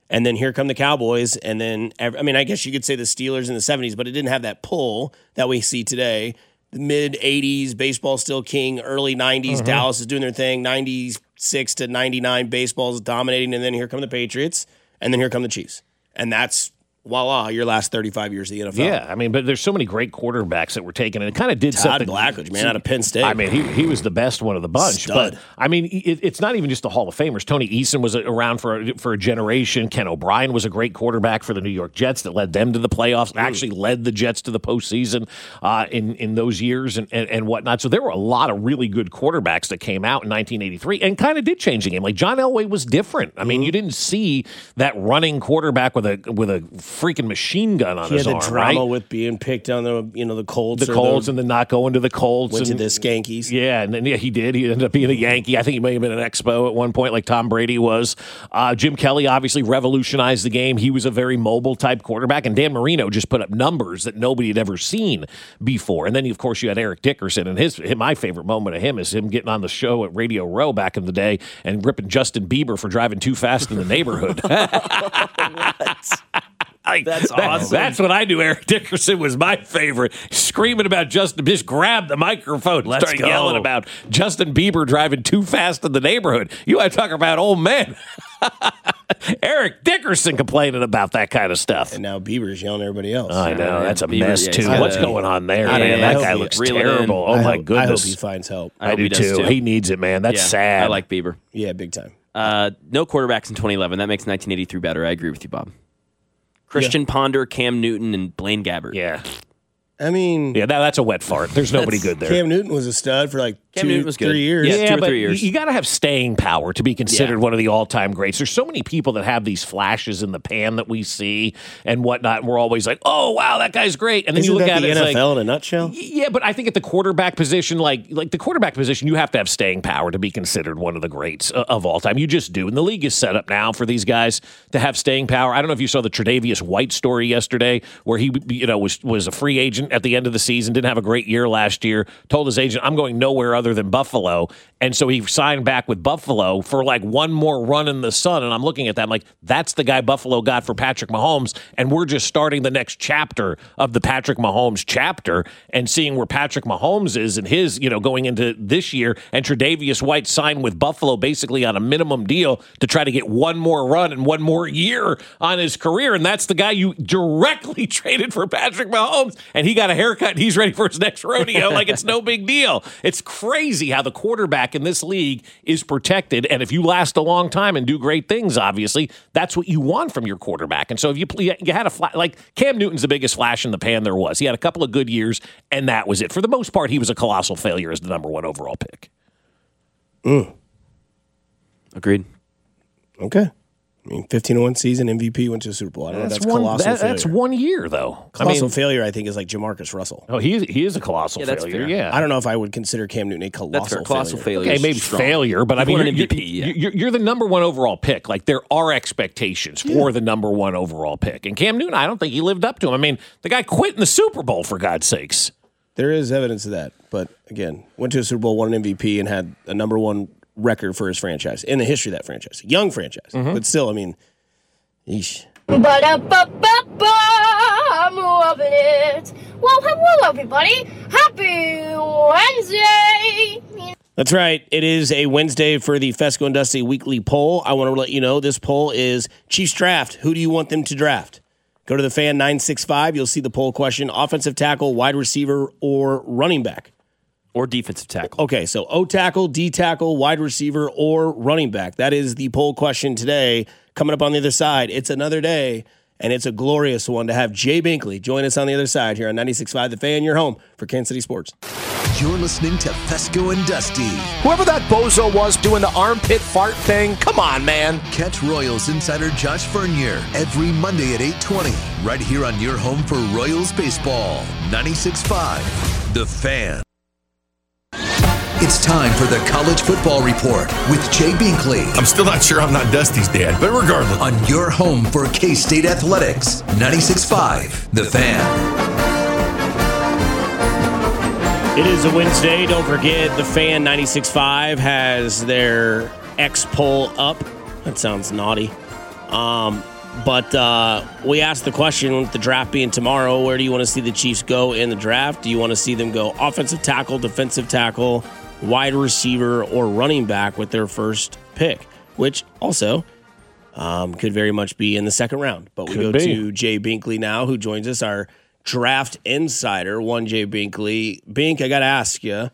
And then here come the Cowboys. And then, I guess you could say the Steelers in the 70s, but it didn't have that pull that we see today. The mid-'80s, baseball still king. Early '90s, Dallas is doing their thing. '96 to '99, baseball is dominating. And then here come the Patriots. And then here come the Chiefs. And that's, voila, your last 35 years of the NFL. Yeah, but there's so many great quarterbacks that were taken, and it kind of did Todd Blackledge, man, out of Penn State. He was the best one of the bunch. Stud. But, it's not even just the Hall of Famers. Tony Eason was around for a generation. Ken O'Brien was a great quarterback for the New York Jets that led them to the playoffs, actually led the Jets to the postseason in those years and whatnot. So there were a lot of really good quarterbacks that came out in 1983 and kind of did change the game. Like John Elway was different. You didn't see that running quarterback with a freaking machine gun on his arm. He had the drama with being picked on the Colts. The Colts and then not going to the Colts. Went to the Skankies. Yeah, and then he did. He ended up being a Yankee. I think he may have been an Expo at one point like Tom Brady was. Jim Kelly obviously revolutionized the game. He was a very mobile type quarterback, and Dan Marino just put up numbers that nobody had ever seen before. And then, of course, you had Eric Dickerson, and my favorite moment of him is him getting on the show at Radio Row back in the day and ripping Justin Bieber for driving too fast in the neighborhood. That's awesome. That's what I do. Eric Dickerson was my favorite. Screaming about Justin, just grab the microphone and start yelling about Justin Bieber driving too fast in the neighborhood. You want to talk about old men. Eric Dickerson complaining about that kind of stuff. And now Bieber's yelling at everybody else. I know. That's a mess, too. What's going on there, man? That guy looks terrible. Oh, my goodness. I hope he finds help. I do, too. He needs it, man. That's sad. I like Bieber. Yeah, big time. No quarterbacks in 2011. That makes 1983 better. I agree with you, Bob. Christian Ponder, Cam Newton, and Blaine Gabbert. Yeah. Yeah, that's a wet fart. There's nobody good there. Cam Newton was a stud for like 3 years. Yeah, 2 or 3 years. You got to have staying power to be considered one of the all-time greats. There's so many people that have these flashes in the pan that we see and whatnot, and we're always like, oh, wow, that guy's great. And then you look at it, the NFL in a nutshell? Yeah, but I think at the quarterback position, like the quarterback position, you have to have staying power to be considered one of the greats of all time. You just do. And the league is set up now for these guys to have staying power. I don't know if you saw the Tre'Davious White story yesterday where he was a free agent at the end of the season, didn't have a great year last year, told his agent, I'm going nowhere other than Buffalo. And so he signed back with Buffalo for like one more run in the sun. And I'm looking at that, I'm like, that's the guy Buffalo got for Patrick Mahomes. And we're just starting the next chapter of the Patrick Mahomes chapter and seeing where Patrick Mahomes is and his, going into this year. And Tre'Davious White signed with Buffalo basically on a minimum deal to try to get one more run and one more year on his career. And that's the guy you directly traded for Patrick Mahomes. And he got a haircut and he's ready for his next rodeo like it's no big deal. It's crazy how the quarterback in this league is protected. And if you last a long time and do great things, obviously, that's what you want from your quarterback. And so if you had a like Cam Newton's the biggest flash in the pan there was. He had a couple of good years, and that was it. For the most part, he was a colossal failure as the number 1 overall pick. Agreed. Okay. 15-1 season, MVP, went to the Super Bowl. I don't know. That's colossal failure. That's 1 year, though. Colossal failure, I think, is like Jamarcus Russell. Oh, he is a colossal failure. Yeah, I don't know if I would consider Cam Newton a colossal failure. Okay, maybe failure, but you're the number 1 overall pick. Like there are expectations for the number 1 overall pick, and Cam Newton, I don't think he lived up to him. The guy quit in the Super Bowl for God's sakes. There is evidence of that, but again, went to a Super Bowl, won an MVP, and had a number 1 record for his franchise in the history of that franchise. Young franchise, but still, Yeesh. I'm loving it. Well, hello, everybody. Happy Wednesday. That's right. It is a Wednesday for the Fesco and Dusty weekly poll. I want to let you know this poll is Chiefs draft. Who do you want them to draft? Go to the Fan 965. You'll see the poll question: offensive tackle, wide receiver, or running back. Or defensive tackle. Okay, so O tackle, D tackle, wide receiver, or running back. That is the poll question today. Coming up on the other side, it's another day, and it's a glorious one to have Jay Binkley join us on the other side here on 96.5 The Fan, your home for Kansas City Sports. You're listening to Fesco and Dusty. Whoever that bozo was doing the armpit fart thing, come on, man. Catch Royals insider Josh Vernier every Monday at 8:20, right here on your home for Royals baseball, 96.5 The Fan. It's time for the College Football Report with Jay Binkley. I'm still not sure I'm not Dusty's dad, but regardless. On your home for K-State Athletics, 96.5 The Fan. It is a Wednesday. Don't forget, The Fan 96.5 has their X poll up. That sounds naughty. But we asked the question with the draft being tomorrow, where do you want to see the Chiefs go in the draft? Do you want to see them go offensive tackle, defensive tackle, wide receiver, or running back with their first pick? Which also could very much be in the second round. But we go to Jay Binkley now, who joins us, our draft insider. One Jay Binkley. Bink, I got to ask you.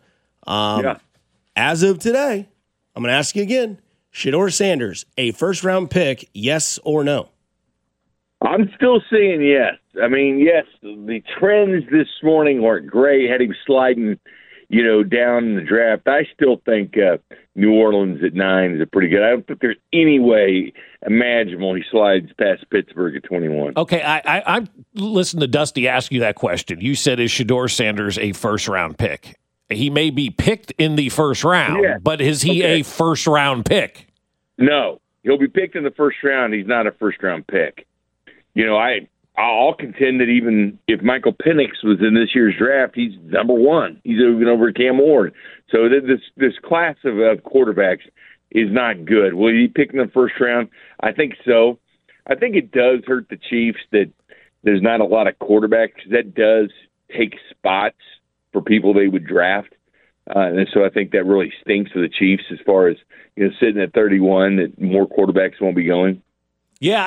As of today, I'm going to ask you again. Shedeur Sanders, a first-round pick, yes or no? I'm still saying yes. I mean, yes, the trends this morning weren't great. Had him sliding, down in the draft. I still think New Orleans at 9 is pretty good. I don't think there's any way imaginable he slides past Pittsburgh at 21. Okay, I'm listening to Dusty ask you that question. You said, is Shedeur Sanders a first-round pick? He may be picked in the first round, but is he a first-round pick? No. He'll be picked in the first round. He's not a first-round pick. I'll contend that even if Michael Penix was in this year's draft, he's number one. He's even over Cam Ward. So this class of quarterbacks is not good. Will he pick in the first round? I think so. I think it does hurt the Chiefs that there's not a lot of quarterbacks. That does take spots for people they would draft. And so I think that really stinks for the Chiefs as far as sitting at 31, that more quarterbacks won't be going. Yeah,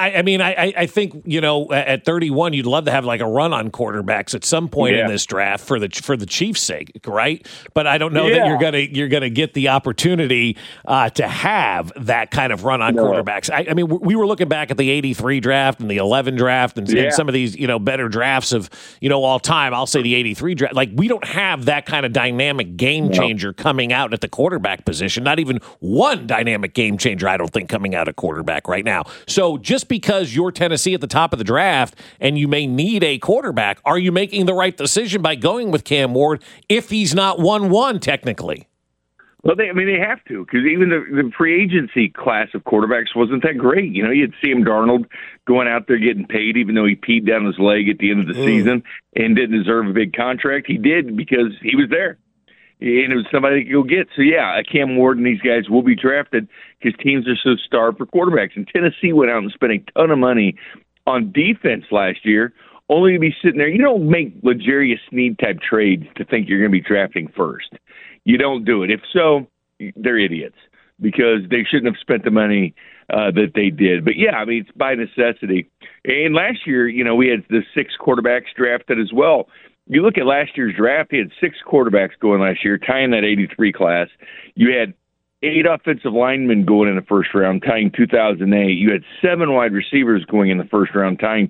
I think at 31 you'd love to have like a run on quarterbacks at some point in this draft for the Chiefs' sake, right? But I don't know that you're gonna get the opportunity to have that kind of run on quarterbacks. I mean, we were looking back at the 83 draft and the 11 draft and some of these better drafts of all time. I'll say the 83 draft. Like, we don't have that kind of dynamic game changer coming out at the quarterback position. Not even one dynamic game changer, I don't think, coming out at quarterback right now. So just because you're Tennessee at the top of the draft and you may need a quarterback, are you making the right decision by going with Cam Ward if he's not 1-1 technically? Well, they have to, because even the free agency class of quarterbacks wasn't that great. You had Sam Darnold going out there getting paid, even though he peed down his leg at the end of the season and didn't deserve a big contract. He did because he was there. And it was somebody to go get. So, Cam Ward and these guys will be drafted because teams are so starved for quarterbacks. And Tennessee went out and spent a ton of money on defense last year, only to be sitting there. You don't make L'Jarius Sneed-type trades to think you're going to be drafting first. You don't do it. If so, they're idiots because they shouldn't have spent the money that they did. But, it's by necessity. And last year, we had the 6 quarterbacks drafted as well. You look at last year's draft, he had 6 quarterbacks going last year, tying that 83 class. You had 8 offensive linemen going in the first round, tying 2008. You had 7 wide receivers going in the first round, tying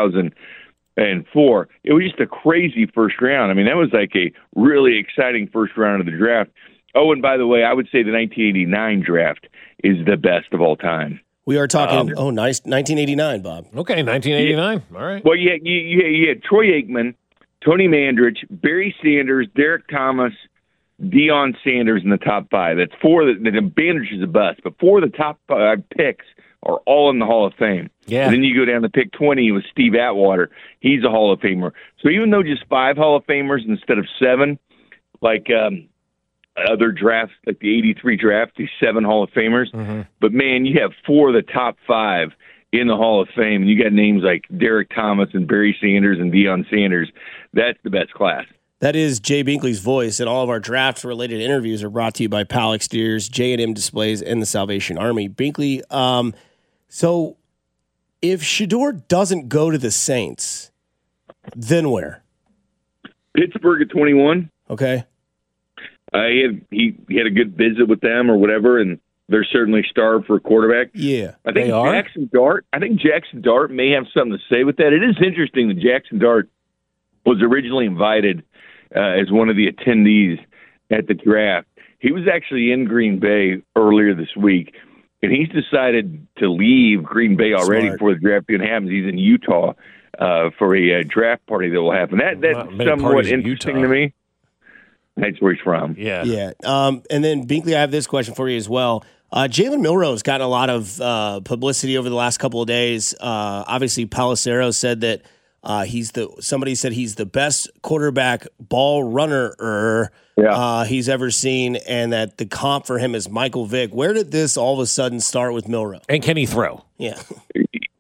2004. It was just a crazy first round. I mean, that was like a really exciting first round of the draft. Oh, and by the way, I would say the 1989 draft is the best of all time. We are talking, nice, 1989, Bob. Okay, 1989. All right. Well, you had Troy Aikman, Tony Mandrich, Barry Sanders, Derek Thomas, Deion Sanders in the top 5. That's 4. The Mandrich is a bust, but 4 of the top 5 picks are all in the Hall of Fame. Yeah. And then you go down to pick 20 with Steve Atwater. He's a Hall of Famer. So even though just 5 Hall of Famers instead of 7, like other drafts, like the 83 draft, these 7 Hall of Famers. Mm-hmm. But, man, you have 4 of the top 5 in the Hall of Fame, and you got names like Derek Thomas and Barry Sanders and Deion Sanders. That's the best class. That is Jay Binkley's voice, and all of our draft-related interviews are brought to you by Pal Exteriors, J&M Displays, and the Salvation Army. Binkley, so if Shedeur doesn't go to the Saints, then where? Pittsburgh at 21. Okay. He had a good visit with them or whatever, and they're certainly starved for a quarterback. Yeah, I think Jackson Dart may have something to say with that. It is interesting that Jackson Dart was originally invited as one of the attendees at the draft. He was actually in Green Bay earlier this week, and he's decided to leave Green Bay already before the draft even happens. He's in Utah for a draft party that will happen. That's somewhat interesting to me. That's where he's from. Yeah. And then, Binkley, I have this question for you as well. Jalen Milroe's gotten a lot of publicity over the last couple of days. Obviously, Pelissero said that somebody said he's the best quarterback ball runner he's ever seen, and that the comp for him is Michael Vick. Where did this all of a sudden start with Milroe? And can he throw? Yeah. I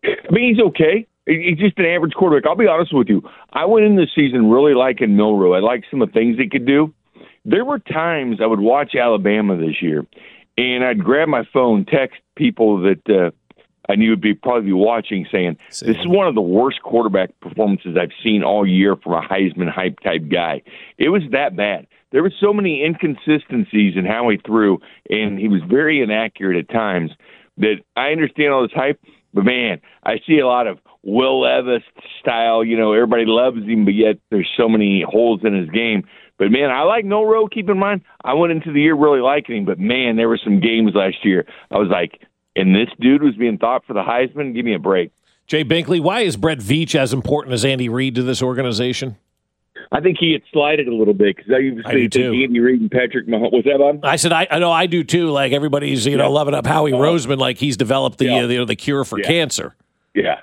mean, he's okay. He's just an average quarterback. I'll be honest with you. I went into the season really liking Milroe. I liked some of the things he could do. There were times I would watch Alabama this year, and I'd grab my phone, text people that I knew would probably be watching, saying, this is one of the worst quarterback performances I've seen all year from a Heisman hype type guy. It was that bad. There were so many inconsistencies in how he threw, and he was very inaccurate at times that I understand all this hype, but, man, I see a lot of Will Levis style, everybody loves him, but yet there's so many holes in his game. But, man, I like Milroe. Keep in mind, I went into the year really liking him, but, man, there were some games last year I was like, and this dude was being thought for the Heisman? Give me a break. Jay Binkley, why is Brett Veach as important as Andy Reid to this organization? I think he had slided a little bit because I used to think Andy Reid and Patrick Mahomes. Was that Bob? I said I know I do too. Like everybody's loving up Howie Roseman like he's developed the cure for cancer. Yeah.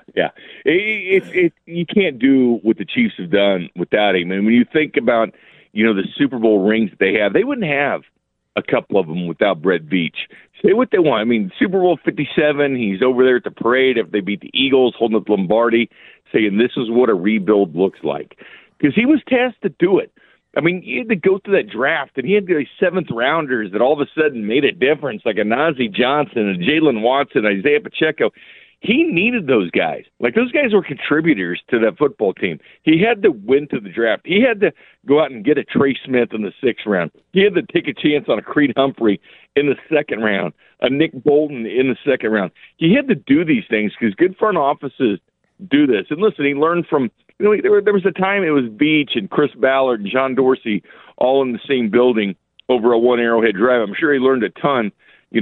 You can't do what the Chiefs have done without him. And when you think about the Super Bowl rings that they have, they wouldn't have a couple of them without Brett Veach. Say what they want. I mean, Super Bowl 57, he's over there at the parade after they beat the Eagles, holding up Lombardi, saying this is what a rebuild looks like. Because he was tasked to do it. I mean, he had to go through that draft, and he had these seventh-rounders that all of a sudden made a difference, like a Najee Johnson, a Jalen Watson, Isaiah Pacheco. He needed those guys. Like, those guys were contributors to that football team. He had to win to the draft. He had to go out and get a Trey Smith in the 6th round. He had to take a chance on a Creed Humphrey in the 2nd round, a Nick Bolton in the 2nd round. He had to do these things because good front offices do this. And listen, he learned from there was a time it was Beach and Chris Ballard and John Dorsey all in the same building over a one Arrowhead Drive. I'm sure he learned a ton,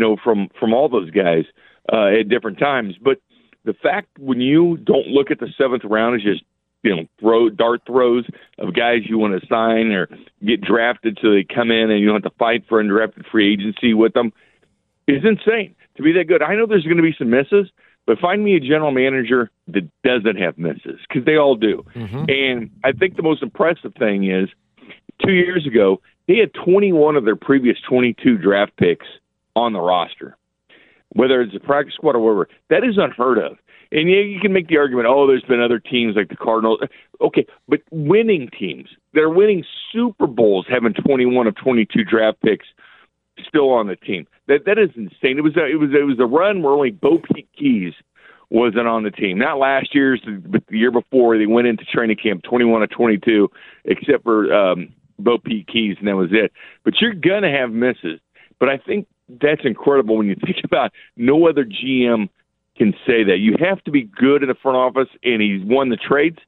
from all those guys at different times. But the fact when you don't look at the 7th round as just throw dart throws of guys you want to sign or get drafted so they come in and you don't have to fight for undrafted free agency with them is insane to be that good. I know there's going to be some misses, but find me a general manager that doesn't have misses, because they all do. Mm-hmm. And I think the most impressive thing is 2 years ago, they had 21 of their previous 22 draft picks on the roster, whether it's a practice squad or whatever. That is unheard of. And you can make the argument, there's been other teams like the Cardinals. Okay, but winning teams that are winning Super Bowls having 21 of 22 draft picks still on the team. That is insane. It was a run where only Bo Peep Keys wasn't on the team. Not last year's, but the year before. They went into training camp 21 of 22, except for Bo Peep Keys, and that was it. But you're gonna have misses. But I think that's incredible when you think about no other GM can say that. You have to be good in the front office, and he's won the trades.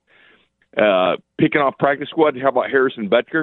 Picking off practice squad, how about Harrison Butker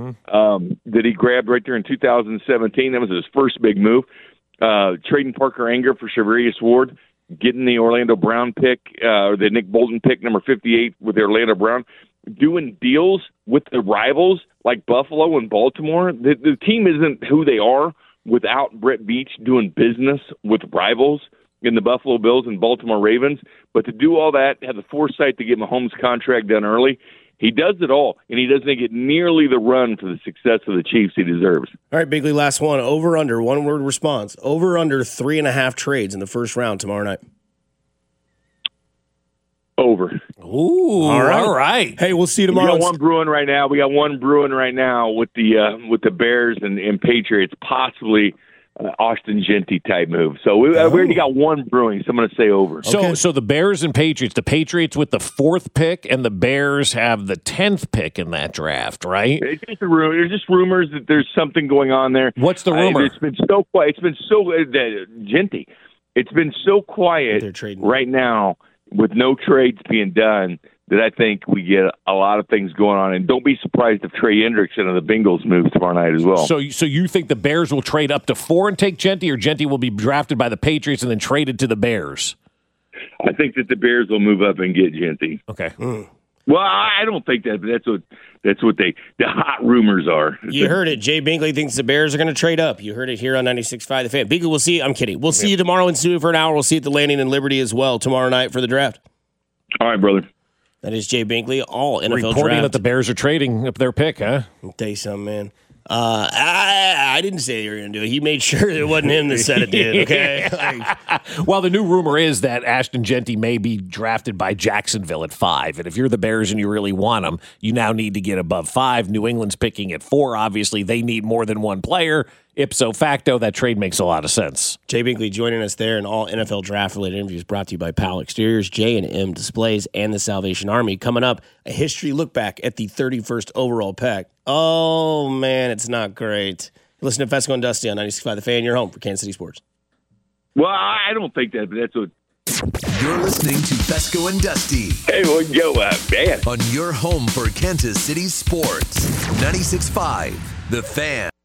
that he grabbed right there in 2017? That was his first big move. Trading Parker Anger for Shavarius Ward, getting the Orlando Brown pick, or the Nick Bolton pick, number 58 with the Orlando Brown, doing deals with the rivals like Buffalo and Baltimore. The team isn't who they are without Brett Veach doing business with rivals in the Buffalo Bills and Baltimore Ravens. But to do all that, have the foresight to get Mahomes' contract done early, he does it all, and he doesn't get nearly the run for the success of the Chiefs he deserves. All right, Bigley, last one. Over, under, one-word response. Over, under 3.5 trades in the first round tomorrow night. Over. Ooh, all right. Hey, we'll see you tomorrow. We got one brewing right now. With the Bears and Patriots, possibly Austin Genty type move. So we already got one brewing, so I'm going to say over. So the Bears and Patriots, the Patriots with the 4th pick, and the Bears have the 10th pick in that draft, right? It's just a rumor. There's just rumors that there's something going on there. What's the rumor? It's been so quiet. It's been so Genty. It's been so quiet right now with no trades being done that I think we get a lot of things going on. And don't be surprised if Trey Hendrickson of the Bengals moves tomorrow night as well. So you think the Bears will trade up to 4 and take Genty, or Genty will be drafted by the Patriots and then traded to the Bears? I think that the Bears will move up and get Genty. Okay. Well, I don't think that, but that's what the hot rumors are. You heard it. Jay Binkley thinks the Bears are going to trade up. You heard it here on 96.5 The Fan. Binkley, we'll see. I'm kidding. We'll see you tomorrow in studio for an hour. We'll see you at the Landing in Liberty as well tomorrow night for the draft. All right, brother. That is Jay Binkley, all NFL reporting draft. that the Bears are trading up their pick, huh? I'll tell you something, man. I didn't say they were going to do it. He made sure it wasn't him that said it did, okay? Well, the new rumor is that Ashton Genty may be drafted by Jacksonville at 5. And if you're the Bears and you really want him, you now need to get above 5. New England's picking at 4. Obviously, they need more than one player. Ipso facto, that trade makes a lot of sense. Jay Binkley joining us there, and all NFL draft-related interviews brought to you by Powell Exteriors, J&M Displays, and the Salvation Army. Coming up, a history look back at the 31st overall pick. Oh, man, it's not great. Listen to Fesco and Dusty on 96.5 The Fan, your home for Kansas City sports. Well, I don't think that, but that's what. You're listening to Fesco and Dusty. Hey, well, yo, man. On your home for Kansas City sports. 96.5 The Fan.